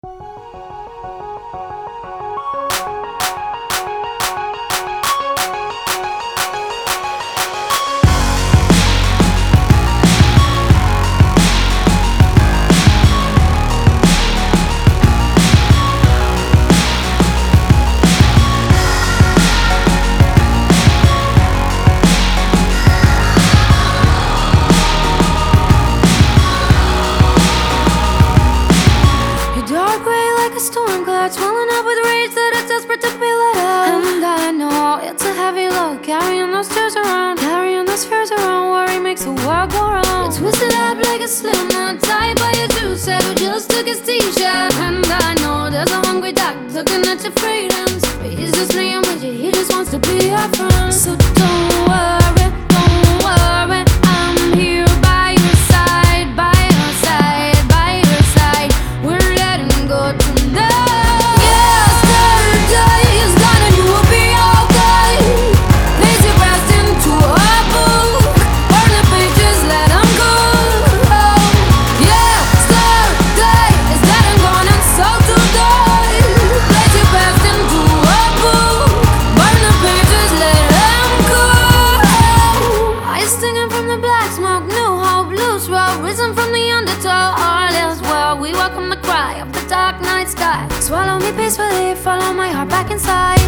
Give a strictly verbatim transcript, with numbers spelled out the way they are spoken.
Dark gray like a storm cloud, swelling up with rage that it's desperate to be let out. And I know it's a heavy load, carrying those tears around, carrying those fears around. Worry makes the world go round. It's twisted up like a slim knot, tied by a juice head who just took his t-shirt. And I know there's a hungry dog looking at your freedoms, but he's just playing with you, he just wants to be your friend. So don't worry, don't worry, I'm here by your side, by your side, by your side. We're letting go tonight. Yesterday is gone and you will be okay. Place your past into a book, burn the pages, let them go. Yesterday is dead and gone, and so today. Place your past into a book, burn the pages, let them go. Eyes stinging from the black smoke, new hope, loose rope, risen from the undertow. All is well, we welcome the cry of the dark night sky. Swallow me peacefully, follow my heart back inside.